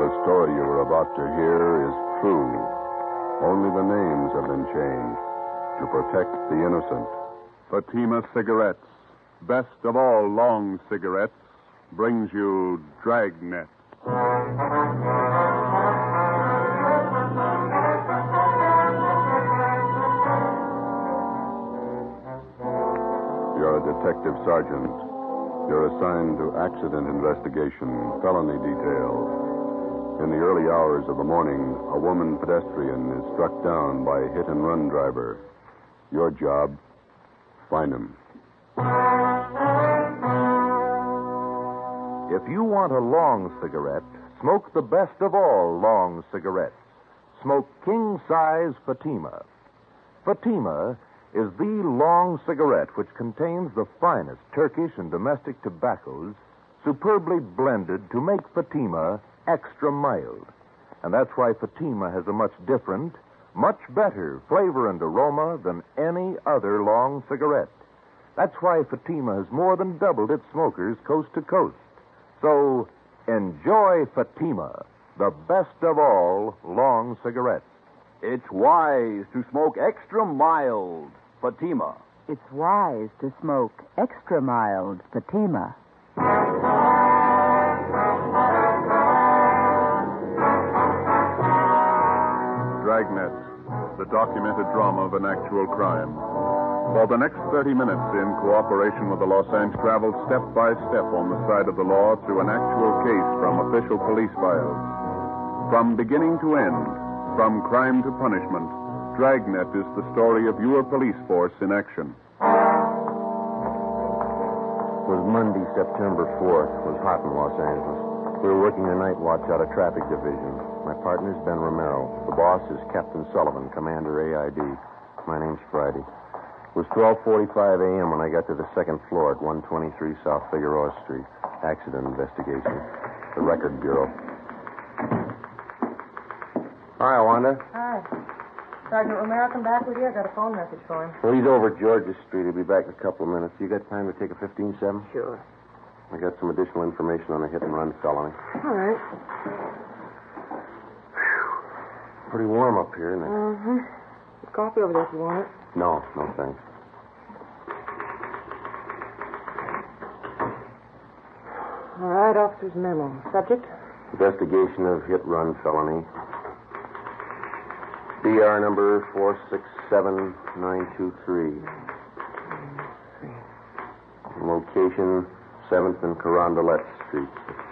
The story you are about to hear is true. Only the names have been changed to protect the innocent. Fatima Cigarettes, best of all long cigarettes, brings you Dragnet. You're a detective sergeant. You're assigned to accident investigation, felony detail. In the early hours of the morning, a woman pedestrian is struck down by a hit-and-run driver. Your job, find him. If you want a long cigarette, smoke the best of all long cigarettes. Smoke king-size Fatima. Fatima is the long cigarette which contains the finest Turkish and domestic tobaccos superbly blended to make Fatima extra mild. And that's why Fatima has a much different, much better flavor and aroma than any other long cigarette. That's why Fatima has more than doubled its smokers coast to coast. So, enjoy Fatima, the best of all long cigarettes. It's wise to smoke extra mild Fatima. It's wise to smoke extra mild Fatima. Dragnet, the documented drama of an actual crime. For the next 30 minutes, in cooperation with the Los Angeles, traveled step by step on the side of the law through an actual case from official police files. From beginning to end, from crime to punishment, Dragnet is the story of your police force in action. It was Monday, September 4th. It was hot in Los Angeles. We were working the night watch out of traffic division. My partner's Ben Romero. The boss is Captain Sullivan, Commander AID. My name's Friday. It was 12:45 a.m. when I got to the second floor at 123 South Figueroa Street. Accident investigation. The Record Bureau. Hi, Wanda. Hi. Sergeant Romero come back with you? I got a phone message for him. Well, he's over at Georgia Street. He'll be back in a couple of minutes. You got time to take a 15-7? Sure. I got some additional information on a hit-and-run felony. All right. Pretty warm up here, isn't it? Mm-hmm. There's coffee over there if you want it. No, thanks. All right, officer's memo. Subject? Investigation of hit-run felony. BR number 467923. Location, 7th and Carondelet Street.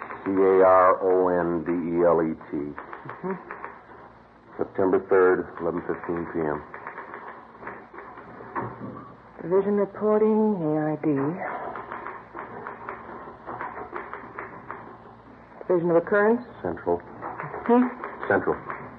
Carondelet. Mm-hmm. September 3rd, 11:15 p.m. Division reporting, AID. Division of occurrence? Central. Central.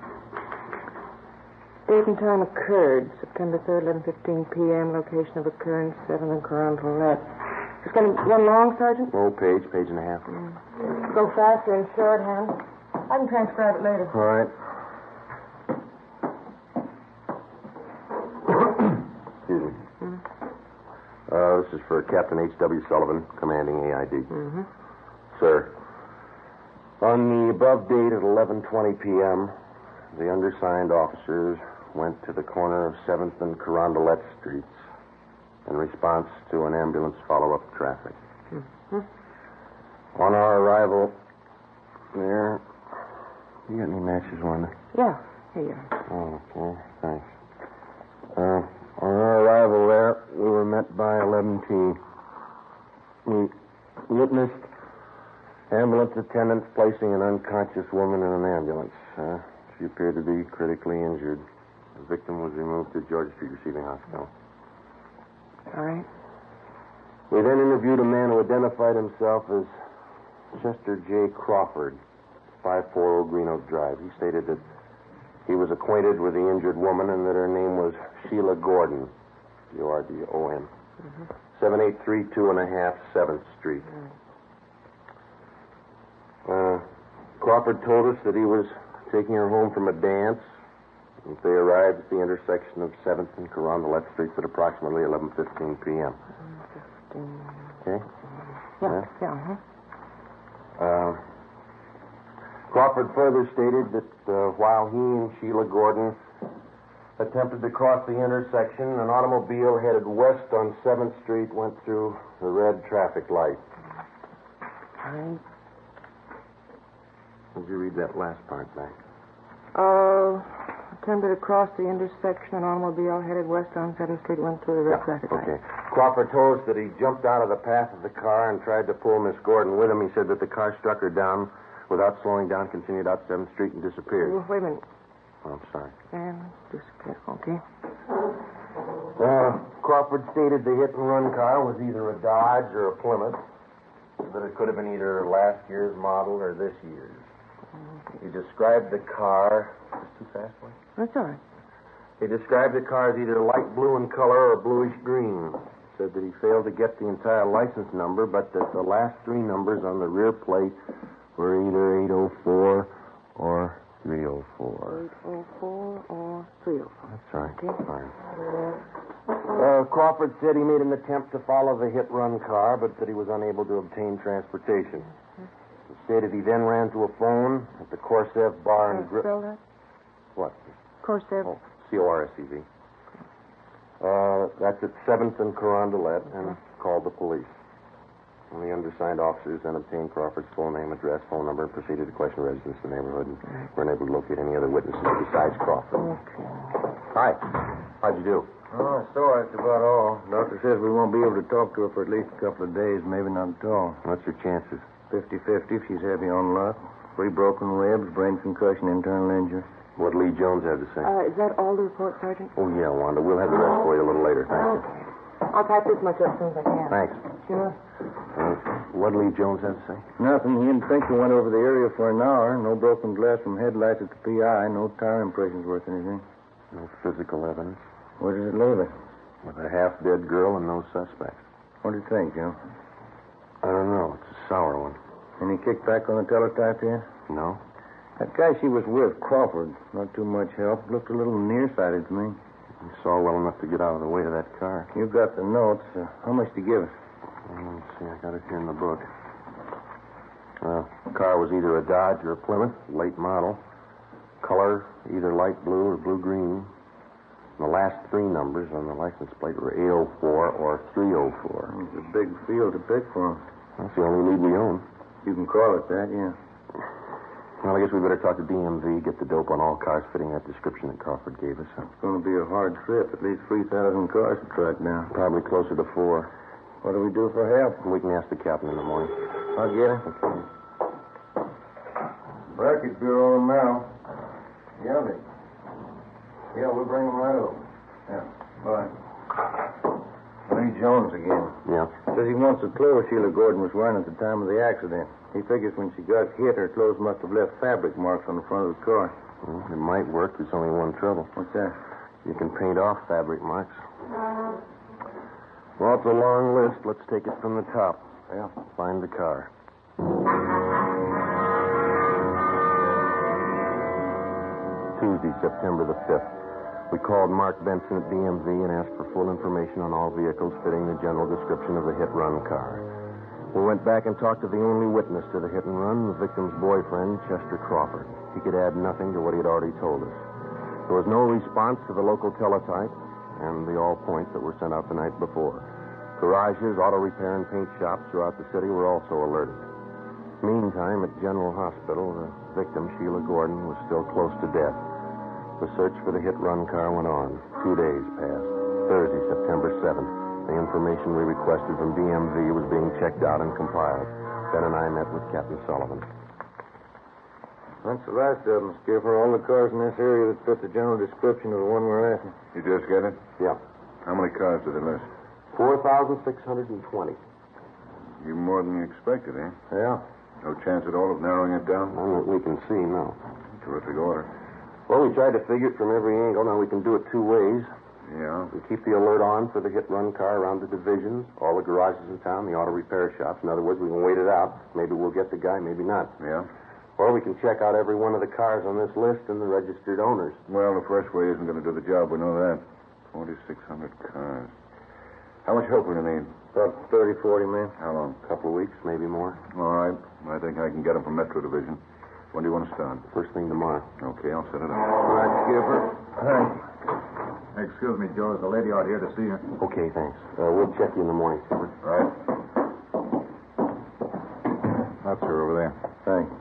Date and time occurred, September 3rd, 11:15 p.m. Location of occurrence, 7th and Carondelet. Just going to run long, Sergeant? Oh, page and a half. Go faster in shorthand. I can transcribe it later. All right. Excuse me. This is for Captain H.W. Sullivan, commanding AID. Mm-hmm. Sir, on the above date at 11:20 p.m., the undersigned officers went to the corner of 7th and Carondelet Streets in response to an ambulance follow-up traffic. Mm-hmm. On our arrival there... You got any matches, Wanda? Yeah, here you are. Oh, okay, thanks. On our arrival there, we were met by 11T. We witnessed ambulance attendants placing an unconscious woman in an ambulance. She appeared to be critically injured. The victim was removed to Georgia Street Receiving Hospital. All right. We then interviewed a man who identified himself as Chester J. Crawford, 540 Green Oak Drive. He stated that he was acquainted with the injured woman and that her name was Sheila Gordon, Gordon, 7832.5 7th Street. Crawford told us that he was taking her home from a dance. They arrived at the intersection of 7th and Carondelet Streets at approximately 11:15 p.m. Okay? Yeah. Crawford further stated that while he and Sheila Gordon attempted to cross the intersection, an automobile headed west on 7th Street went through the red traffic light. Would you read that last part back? Attempted to cross the intersection. An automobile headed west on 7th Street went through the red traffic light. Okay. Crawford told us that he jumped out of the path of the car and tried to pull Miss Gordon with him. He said that the car struck her down without slowing down, continued out 7th Street, and disappeared. Wait a minute. Oh, I'm sorry. And disappeared. Okay. Crawford stated the hit-and-run car was either a Dodge or a Plymouth, that it could have been either last year's model or this year's. He described the car... Is too fast, boy? That's all right. He described the car as either light blue in color or bluish green. Said that he failed to get the entire license number, but that the last three numbers on the rear plate were either 804 or 304. 804 or 304. That's right. Okay. Fine. Crawford said he made an attempt to follow the hit-run car, but that he was unable to obtain transportation. He stated he then ran to a phone at the Corsev Bar and Grill. Spell that? What? Corsev. Oh, Corsev. That's at 7th and Carondelet, and called the police. And the undersigned officers then obtained Crawford's full name, address, phone number, and proceeded to question residents in the neighborhood, and were unable to locate any other witnesses besides Crawford. Okay. Hi. How'd you do? Oh, so that's about all. Doctor says we won't be able to talk to her for at least a couple of days, maybe not at all. What's your chances? 50-50 if she's heavy on luck. 3 broken ribs, brain concussion, internal injury. What'd Lee Jones have to say? Is that all the report, Sergeant? Oh, yeah, Wanda. We'll have the rest for you a little later. Thank you. Okay. I'll type this much up as soon as I can. Thanks. Sure. What'd Lee Jones have to say? Nothing. He and Pinker went over the area for an hour. No broken glass from headlights at the PI. No tire impressions worth anything. No physical evidence. Where does it leave it? With a half-dead girl and no suspects. What do you think, Joe? I don't know. It's a sour one. Any kickback on the teletype yet? No? That guy she was with, Crawford, not too much help. Looked a little nearsighted to me. He saw well enough to get out of the way of that car. You got the notes. How much to give us? Let's see. I got it here in the book. The car was either a Dodge or a Plymouth, late model. Color, either light blue or blue-green. The last 3 numbers on the license plate were 804 or 304. It's a big field to pick from. That's the only lead we own. You can call it that, yeah. Well, I guess we better talk to DMV, get the dope on all cars fitting that description that Crawford gave us. It's going to be a hard trip. At least 3,000 cars to track down. Probably closer to 4. What do we do for help? We can ask the captain in the morning. I'll get him. Okay. Bracket Bureau now. Yeah, we'll bring him right over. Yeah, bye. Lee Jones again. Yeah? Says he wants the clothes Sheila Gordon was wearing at the time of the accident. He figures when she got hit, her clothes must have left fabric marks on the front of the car. Well, it might work. There's only one trouble. What's that? You can paint off fabric marks. Well, it's a long list. Let's take it from the top. Yeah. Find the car. Tuesday, September the 5th. We called Mark Benson at DMV and asked for full information on all vehicles fitting the general description of the hit-run car. We went back and talked to the only witness to the hit-and-run, the victim's boyfriend, Chester Crawford. He could add nothing to what he had already told us. There was no response to the local teletype and the all points that were sent out the night before. Garages, auto repair, and paint shops throughout the city were also alerted. Meantime, at General Hospital, the victim, Sheila Gordon, was still close to death. The search for the hit-run car went on. 2 days passed. Thursday, September 7th. The information we requested from DMV was being checked out and compiled. Ben and I met with Captain Sullivan. That's the last of them, Skipper. All the cars in this area that fit the general description of the one we're after. You just get it? Yeah. How many cars did they list? 4,620. You more than you expected, eh? Yeah. No chance at all of narrowing it down? None that we can see, no. Terrific order. Well, we tried to figure it from every angle. Now, we can do it 2 ways. Yeah? We keep the alert on for the hit-run car around the divisions, all the garages in town, the auto repair shops. In other words, we can wait it out. Maybe we'll get the guy, maybe not. Yeah? Or we can check out every one of the cars on this list and the registered owners. Well, the fresh way isn't going to do the job. We know that. 4,600 cars. How much help will you need? About 30, 40 men. How long? A couple of weeks, maybe more. All right. I think I can get them from Metro Division. When do you want to start? First thing tomorrow. Okay, I'll set it up. All right, Skipper. Hey. Excuse me, Joe. There's a lady out here to see you. Okay, thanks. We'll check you in the morning, Skipper. Right. That's her over there. Thanks.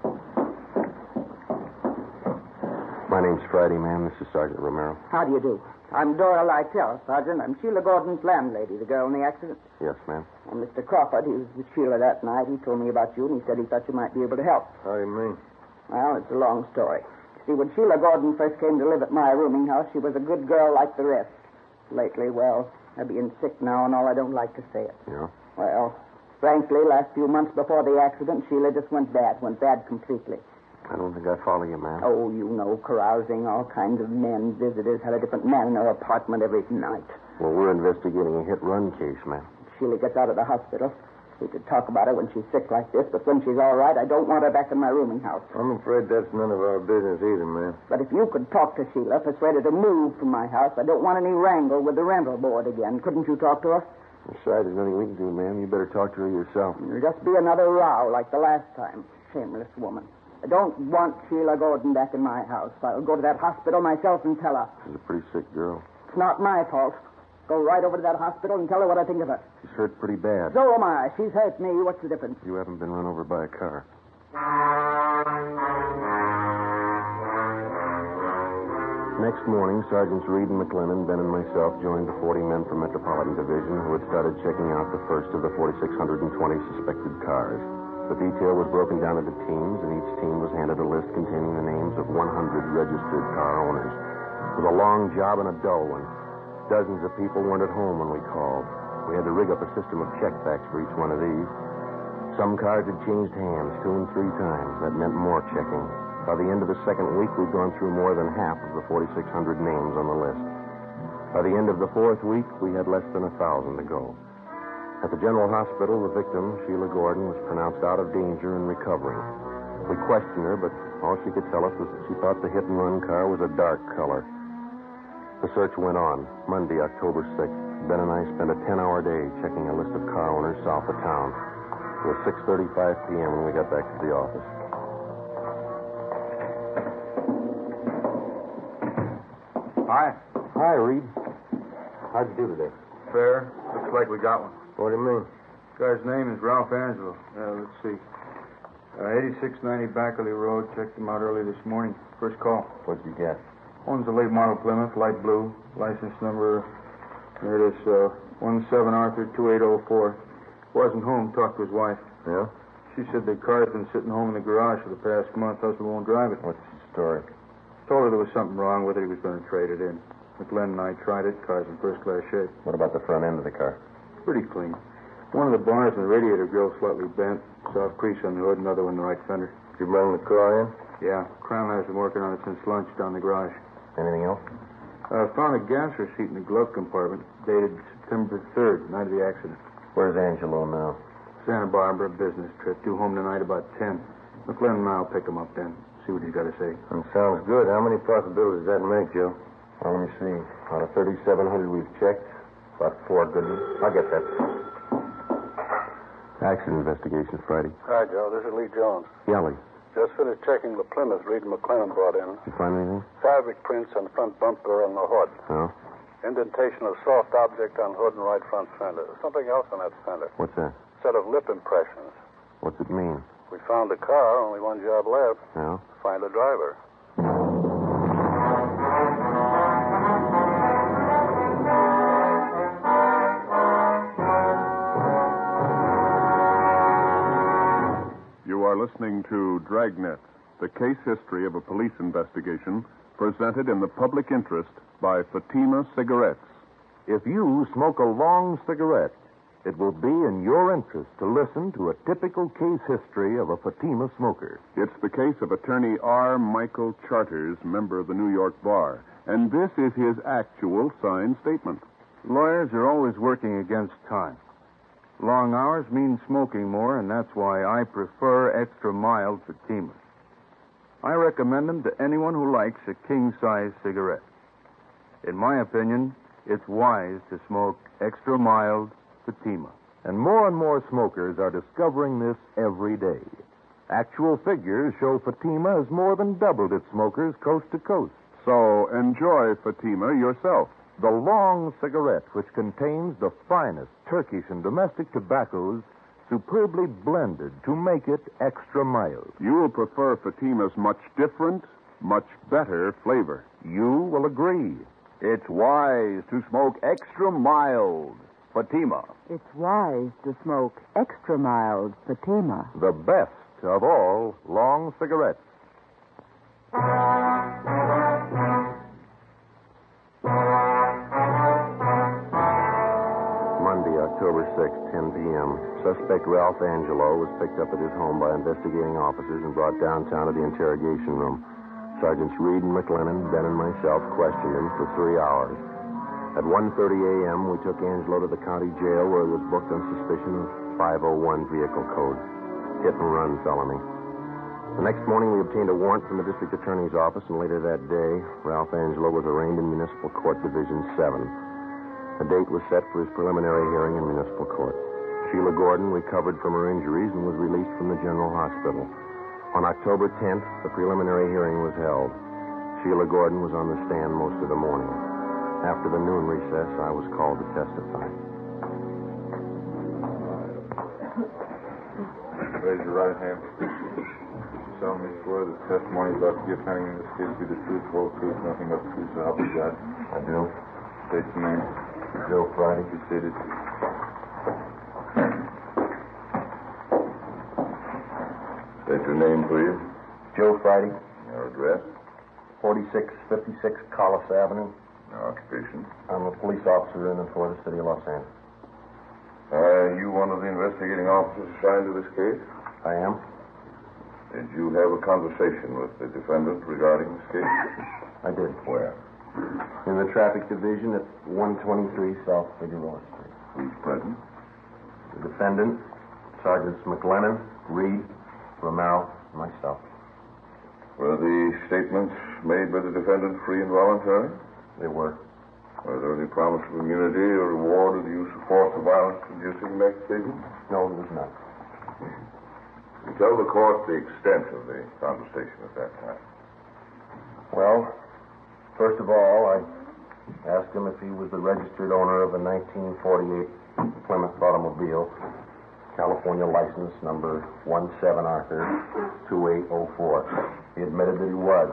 My name's Friday, ma'am. This is Sergeant Romero. How do you do? I'm Dora Lytell, Sergeant. I'm Sheila Gordon's landlady, the girl in the accident. Yes, ma'am. And Mr. Crawford, he was with Sheila that night. He told me about you, and he said he thought you might be able to help. How do you mean? Well, it's a long story. See, when Sheila Gordon first came to live at my rooming house, she was a good girl like the rest. Lately, well, her being sick now and all, I don't like to say it. Yeah? Well, frankly, last few months before the accident, Sheila just went bad completely. I don't think I follow you, ma'am. Oh, you know, carousing, all kinds of men, visitors, had a different man in her apartment every night. Well, we're investigating a hit-run case, ma'am. Sheila gets out of the hospital. We could talk about her when she's sick like this, but when she's all right, I don't want her back in my rooming house. I'm afraid that's none of our business either, ma'am. But if you could talk to Sheila, persuade her to move from my house, I don't want any wrangle with the rental board again. Couldn't you talk to her? Besides, there's nothing we can do, ma'am. You better talk to her yourself. It'll just be another row like the last time. Shameless woman. I don't want Sheila Gordon back in my house. I'll go to that hospital myself and tell her. She's a pretty sick girl. It's not my fault. Go right over to that hospital and tell her what I think of her. She's hurt pretty bad. So am I. She's hurt me. What's the difference? You haven't been run over by a car. Next morning, Sergeants Reed and McLennan, Ben, and myself joined the 40 men from Metropolitan Division who had started checking out the first of the 4,620 suspected cars. The detail was broken down into teams, and each team was handed a list containing the names of 100 registered car owners. It was a long job and a dull one. Dozens of people weren't at home when we called. We had to rig up a system of checkbacks for each one of these. Some cars had changed hands 2 and 3 times. That meant more checking. By the end of the second week, we'd gone through more than half of the 4,600 names on the list. By the end of the fourth week, we had less than 1,000 to go. At the General Hospital, the victim, Sheila Gordon, was pronounced out of danger and recovering. We questioned her, but all she could tell us was that she thought the hit-and-run car was a dark color. The search went on. Monday, October 6th, Ben and I spent a 10-hour day checking a list of car owners south of town. It was 6:35 p.m. when we got back to the office. Hi. Hi, Reed. How'd you do today? Fair. Looks like we got one. What do you mean? Guy's name is Ralph Angelo. Let's see. 8690 Backerley Road. Checked him out early this morning. First call. What'd you get? One's a late model Plymouth, light blue. License number, there it is, 17R2804. Wasn't home. Talked to his wife. Yeah? She said the car's been sitting home in the garage for the past month. Husband won't drive it. What's the story? Told her there was something wrong with it. He was going to trade it in. McLennan and I tried it. Car's in first-class shape. What about the front end of the car? Pretty clean. One of the bars and the radiator grill slightly bent. Soft crease on the hood, another one in the right fender. Did you bring the car in? Yeah. Crown has been working on it since lunch down in the garage. Anything else? Found a gas receipt in the glove compartment, dated September 3rd, night of the accident. Where's Angelo now? Santa Barbara, business trip. Due home tonight about 10. McLennan and I'll pick him up then. See what he's got to say. That sounds good. How many possibilities does that make, Joe? Well, let me see. Out of 3,700 we've checked, about 4 good ones. I'll get that. Accident investigation, Friday. Hi, Joe. This is Lee Jones. Yeah, Lee. Just finished checking the Plymouth Reed and McLennan brought in. You find anything? Fabric prints on front bumper and the hood. Oh? Indentation of soft object on hood and right front fender. Something else on that fender. What's that? Set of lip impressions. What's it mean? We found the car. Only one job left. Yeah? Find the driver. You are listening to Dragnet, the case history of a police investigation presented in the public interest by Fatima Cigarettes. If you smoke a long cigarette, it will be in your interest to listen to a typical case history of a Fatima smoker. It's the case of attorney R. Michael Charters, member of the New York Bar, and this is his actual signed statement. Lawyers are always working against time. Long hours mean smoking more, and that's why I prefer extra mild Fatimas. I recommend them to anyone who likes a king-size cigarette. In my opinion, it's wise to smoke extra mild Fatima. And more smokers are discovering this every day. Actual figures show Fatima has more than doubled its smokers coast to coast. So enjoy Fatima yourself. The long cigarette, which contains the finest Turkish and domestic tobaccos, superbly blended to make it extra mild. You will prefer Fatima's much different, much better flavor. You will agree. It's wise to smoke extra mild. Fatima. It's wise to smoke extra mild Fatima. The best of all long cigarettes. Monday, October 6th, 10 p.m. Suspect Ralph Angelo was picked up at his home by investigating officers and brought downtown to the interrogation room. Sergeants Reed and McLennan, Ben, and myself questioned him for 3 hours. At 1:30 a.m., we took Angelo to the county jail where he was booked on suspicion of 501 vehicle code, hit and run felony. The next morning, we obtained a warrant from the district attorney's office, and later that day, Ralph Angelo was arraigned in Municipal Court Division 7. A date was set for his preliminary hearing in municipal court. Sheila Gordon recovered from her injuries and was released from the general hospital. On October 10th, the preliminary hearing was held. Sheila Gordon was on the stand most of the morning. After the noon recess, I was called to testify. Raise your right hand. Solemnly swear that the testimony you're about to give pending in this case be the truth, whole truth, nothing but the truth, so help you God. I do. State your name. Joe Friday. Be seated. State your name, please. Joe Friday, Your address. 4656 Collis Avenue. Your occupation. I'm a police officer in and for the city of Los Angeles. Are you one of the investigating officers assigned to this case? I am. Did you have a conversation with the defendant regarding this case? I did. Where? In the traffic division at 123 South Figueroa Street. Who's present? The defendant, Sergeants McLennan, Reed, Romero, and myself. Were the statements made by the defendant free and voluntary? They were. Was there any promise of immunity or reward of the use of force or violence induced in that statement? No, there was not. Tell the court the extent of the conversation at that time. Well, first of all, I asked him if he was the registered owner of a 1948 Plymouth automobile, California license number 17 Arthur 2804. He admitted that he was.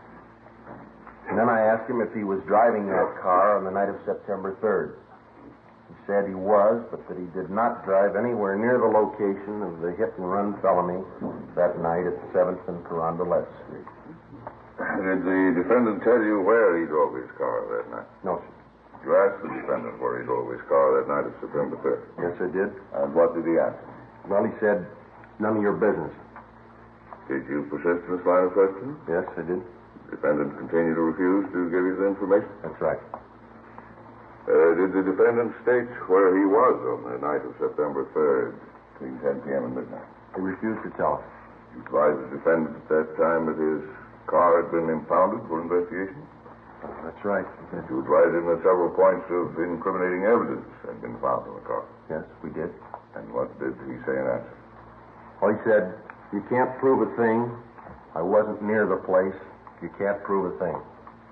And then I asked him if he was driving that car on the night of September 3rd. He said he was, but that he did not drive anywhere near the location of the hit-and-run felony that night at 7th and Carondelet Street. Did the defendant tell you where he drove his car that night? No, sir. You asked the defendant where he drove his car that night of September 3rd? Yes, I did. And what did he answer? Well, he said, none of your business. Did you persist in this line of questioning? Yes, I did. The defendant continued to refuse to give you the information? That's right. Did the defendant state where he was on the night of September 3rd, between 10 p.m. and midnight? He refused to tell us. You advised the defendant at that time that his car had been impounded for investigation? That's right. Did you advise him that several points of incriminating evidence had been found in the car? Yes, we did. And what did he say in answer? Well, he said, you can't prove a thing. I wasn't near the place. You can't prove a thing.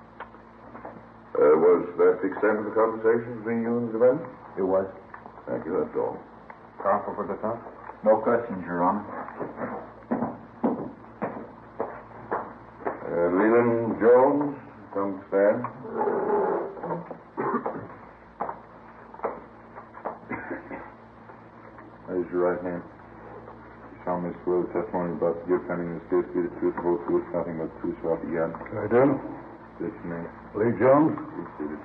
Was that the extent of the conversation between you and the defendant? It was. Thank you, that's all. Counsel for defense? No questions, Your Honor. Leland Jones, come stand. Raise your right hand. You solemnly swear the testimony you're about to give pending in this case be the truth, the whole truth, nothing but the truth, so help you God. I do. State your name. Lee Jones. Be seated.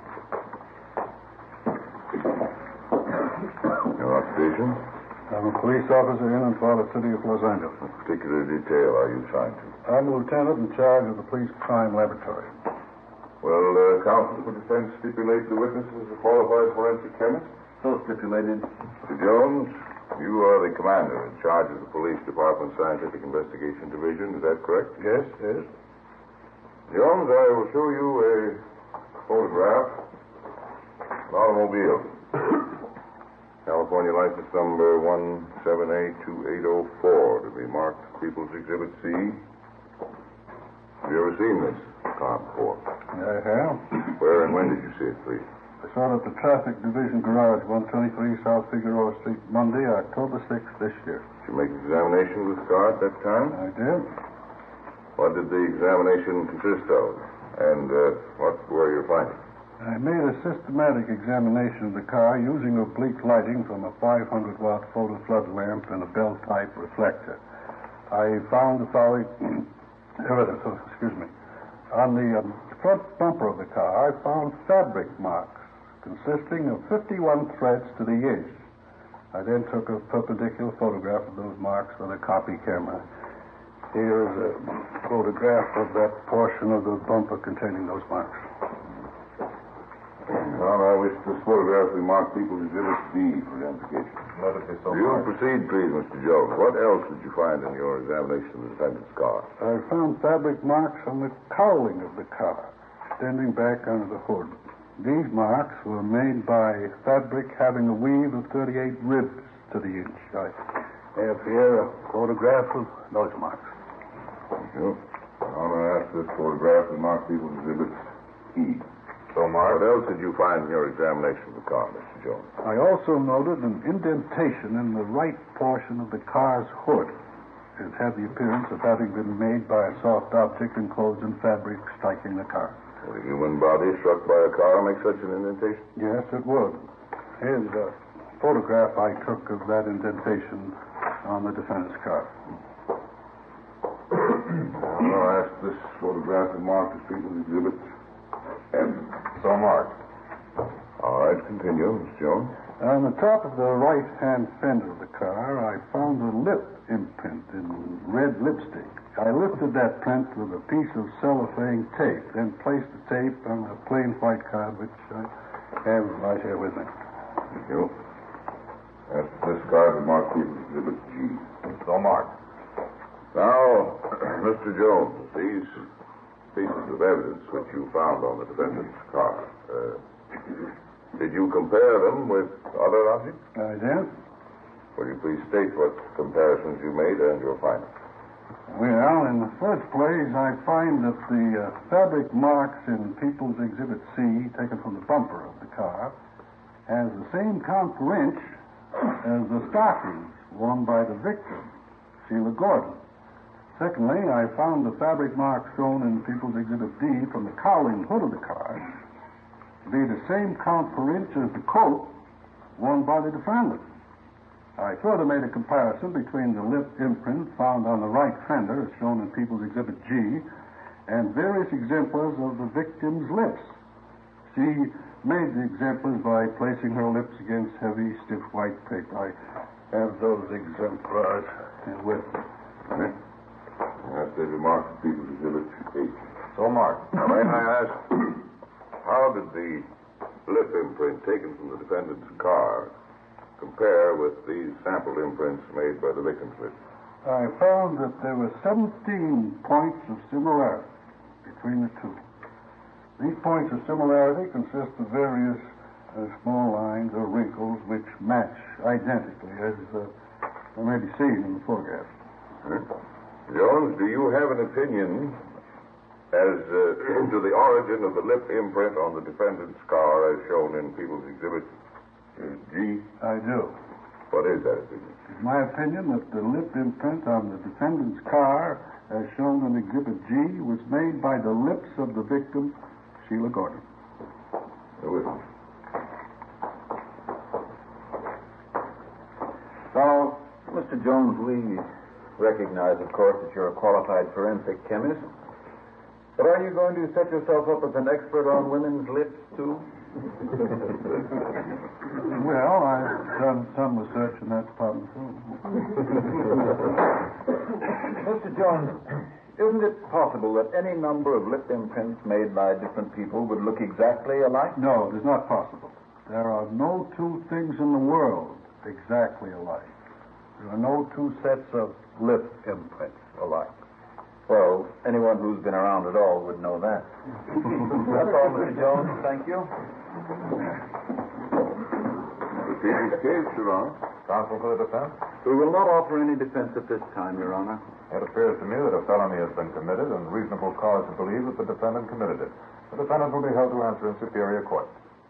Your occupation? I'm a police officer in and for the city of Los Angeles. What particular detail are you assigned to? I'm a lieutenant in charge of the police crime laboratory. Well, counsel for defense stipulate the witness is a qualified forensic chemist? So stipulated. Mr. Jones, you are the commander in charge of the police department's scientific investigation division. Is that correct? Yes, yes. Jones, I will show you a photograph of an automobile. California license number 17A2804. Did We marked People's Exhibit C. Have you ever seen this car before? I have. Where and when did you see it, please? I saw it at the Traffic Division Garage, 123 South Figueroa Street, Monday, October 6th this year. Did you make an examination of the car at that time? I did. What did the examination consist of? And what were your findings? I made a systematic examination of the car using oblique lighting from a 500-watt photo flood lamp and a bell-type reflector. I found the following evidence. On the front bumper of the car, I found fabric marks consisting of 51 threads to the inch. I then took a perpendicular photograph of those marks with a copy camera. Here is a photograph of that portion of the bumper containing those marks. Well, I wish this photograph we marked People's Exhibit D for identification. You proceed, please, Mr. Jones. What else did you find in your examination of the defendant's car? I found fabric marks on the cowling of the car, extending back under the hood. These marks were made by fabric having a weave of 38 ribs to the inch. I have here a photograph of those marks. Thank you. I want to ask this photograph we marked People's Exhibit E. So, Mark, what else did you find in your examination of the car, Mr. Jones? I also noted an indentation in the right portion of the car's hood. It had the appearance of having been made by a soft object enclosed in fabric striking the car. Would a human body struck by a car make such an indentation? Yes, it would. Here's a photograph I took of that indentation on the defendant's car. I'll ask this photograph of Mark as People's Exhibit M. So marked. All right, continue, Mr. Jones. On the top of the right-hand fender of the car, I found a lip imprint in red lipstick. I lifted that print with a piece of cellophane tape, then placed the tape on a plain white card, which I have right here with me. Thank you. This card is marked People's Exhibit G. So marked. Now, Mr. Jones, these pieces of evidence which you found on the defendant's car, did you compare them with other objects? I did. Will you please state what comparisons you made and your findings? Well, in the first place, I find that the fabric marks in People's Exhibit C, taken from the bumper of the car, has the same count per inch as the stockings worn by the victim, Sheila Gordon. Secondly, I found the fabric marks shown in People's Exhibit D from the cowling hood of the car to be the same count per inch as the coat worn by the defendant. I further made a comparison between the lip imprint found on the right fender, as shown in People's Exhibit G, and various exemplars of the victim's lips. She made the exemplars by placing her lips against heavy, stiff white paper. I have those exemplars with me. That's the remark of People's Exhibit H. So marked. Now, may I ask, how did the lip imprint taken from the defendant's car compare with these sample imprints made by the victim's lips? I found that there were 17 points of similarity between the two. These points of similarity consist of various small lines or wrinkles which match identically, as may be seen in the photograph. Jones, do you have an opinion as to the origin of the lip imprint on the defendant's car as shown in People's Exhibit G? I do. What is that opinion? It's my opinion that the lip imprint on the defendant's car, as shown in Exhibit G, was made by the lips of the victim, Sheila Gordon. Who is it? So, Mr. Jones, we recognize, of course, that you're a qualified forensic chemist. But are you going to set yourself up as an expert on women's lips, too? Well, I've done some research in that department, too. Mr. Jones, isn't it possible that any number of lip imprints made by different people would look exactly alike? No, it is not possible. There are no two things in the world exactly alike. There are no two sets of lip imprints alike. Well, anyone who's been around at all would know that. That's all, Mr. Jones. Thank you. The people's case, Your Honor. Counsel for the defense? We will not offer any defense at this time, Your Honor. It appears to me that a felony has been committed and reasonable cause to believe that the defendant committed it. The defendant will be held to answer in Superior Court.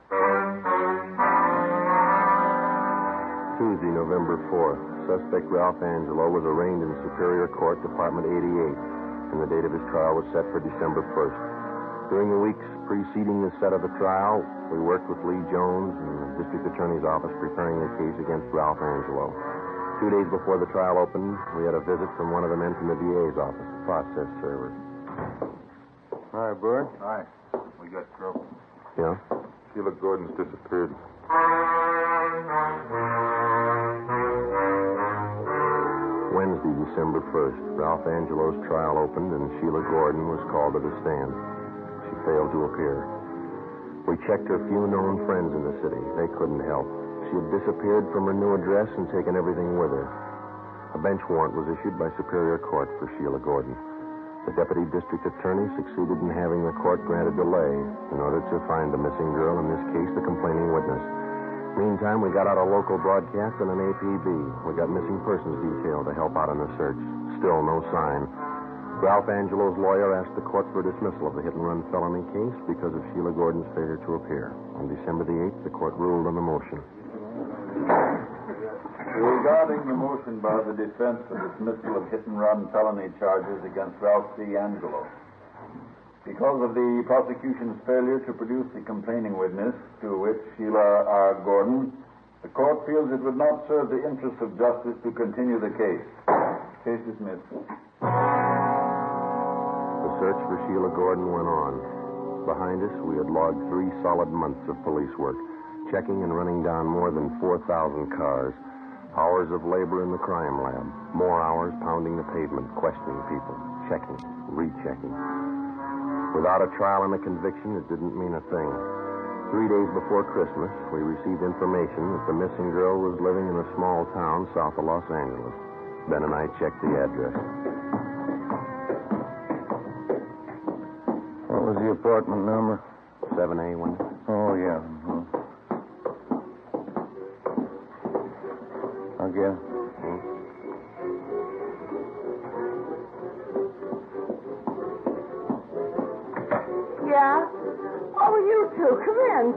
Tuesday, November 4th. Suspect Ralph Angelo was arraigned in Superior Court, Department 88, and the date of his trial was set for December 1st. During the weeks preceding the set of the trial, we worked with Lee Jones and the District Attorney's Office preparing the case against Ralph Angelo. 2 days before the trial opened, we had a visit from one of the men from the DA's office, process server. Hi, Bert. Hi. We got trouble. Yeah? Sheila Gordon's disappeared. Wednesday, December 1st, Ralph Angelo's trial opened and Sheila Gordon was called to the stand. She failed to appear. We checked her few known friends in the city. They couldn't help. She had disappeared from her new address and taken everything with her. A bench warrant was issued by Superior Court for Sheila Gordon. The Deputy District Attorney succeeded in having the court grant a delay in order to find the missing girl, in this case, the complaining witness. Meantime, we got out a local broadcast and an APB. We got missing persons detail to help out in the search. Still no sign. Ralph Angelo's lawyer asked the court for dismissal of the hit-and-run felony case because of Sheila Gordon's failure to appear. On December the 8th, the court ruled on the motion. Regarding the motion by the defense for dismissal of hit-and-run felony charges against Ralph C. Angelo, because of the prosecution's failure to produce the complaining witness, to which Sheila R. Gordon, the court feels it would not serve the interests of justice to continue the case. Case dismissed. The search for Sheila Gordon went on. Behind us, we had logged 3 solid months of police work, checking and running down more than 4,000 cars. Hours of labor in the crime lab. More hours pounding the pavement, questioning people, checking, rechecking. Without a trial and a conviction, it didn't mean a thing. 3 days before Christmas, we received information that the missing girl was living in a small town south of Los Angeles. Ben and I checked the address. What was the apartment number? 7A1. Oh, yeah. Again. Yeah? Oh, you two. Come in.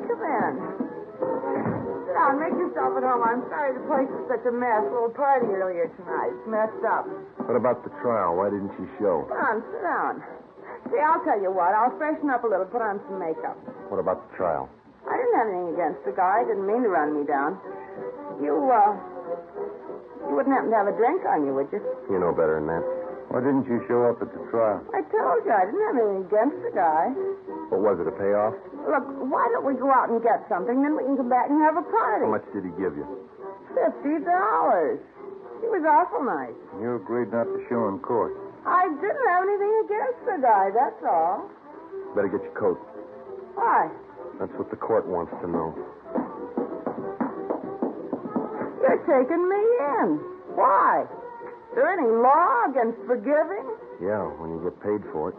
Sit down. Make yourself at home. I'm sorry the place is such a mess. A little party earlier tonight. It's messed up. What about the trial? Why didn't you show? Come on, sit down. See, I'll tell you what. I'll freshen up a little, put on some makeup. What about the trial? I didn't have anything against the guy. Didn't mean to run me down. You wouldn't happen to have a drink on you, would you? You know better than that. Why didn't you show up at the trial? I told you, I didn't have anything against the guy. What was it, a payoff? Look, why don't we go out and get something, then we can come back and have a party. How much did he give you? $50. He was awful nice. You agreed not to show in court. I didn't have anything against the guy, that's all. Better get your coat. Why? That's what the court wants to know. You're taking me in. Why? Is there any law against forgiving? Yeah, when you get paid for it.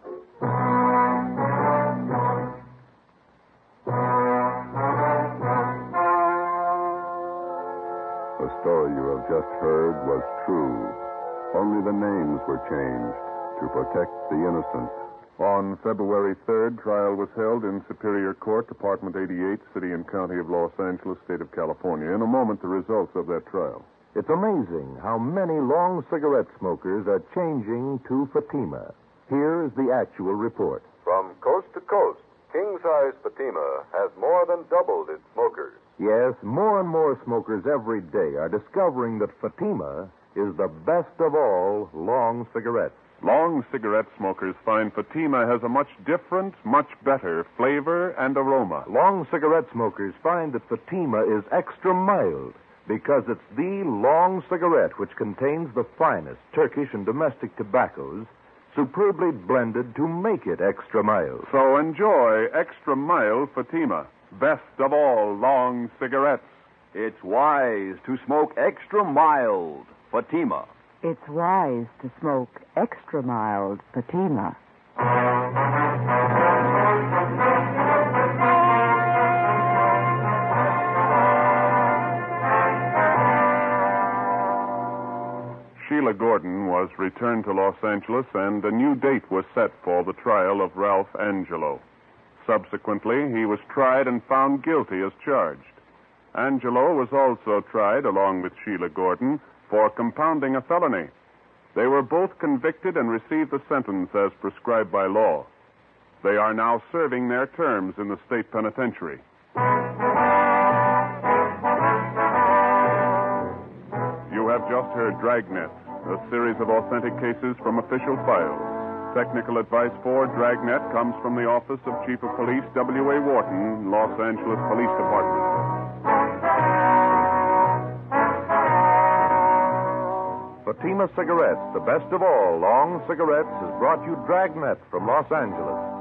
The story you have just heard was true. Only the names were changed to protect the innocent. On February 3rd, trial was held in Superior Court, Department 88, City and County of Los Angeles, State of California. In a moment, the results of that trial. It's amazing how many long cigarette smokers are changing to Fatima. Here is the actual report. From coast to coast, king-size Fatima has more than doubled its smokers. Yes, more and more smokers every day are discovering that Fatima is the best of all long cigarettes. Long cigarette smokers find Fatima has a much different, much better flavor and aroma. Long cigarette smokers find that Fatima is extra mild because it's the long cigarette which contains the finest Turkish and domestic tobaccos superbly blended to make it extra mild. So enjoy extra mild Fatima, best of all long cigarettes. It's wise to smoke extra mild Fatima. It's wise to smoke extra mild Fatima. Sheila Gordon was returned to Los Angeles, and a new date was set for the trial of Ralph Angelo. Subsequently, he was tried and found guilty as charged. Angelo was also tried, along with Sheila Gordon, for compounding a felony. They were both convicted and received the sentence as prescribed by law. They are now serving their terms in the state penitentiary. You have just heard Dragnet, a series of authentic cases from official files. Technical advice for Dragnet comes from the Office of Chief of Police W.A. Wharton, Los Angeles Police Department. Fatima Cigarettes, the best of all long cigarettes, has brought you Dragnet from Los Angeles.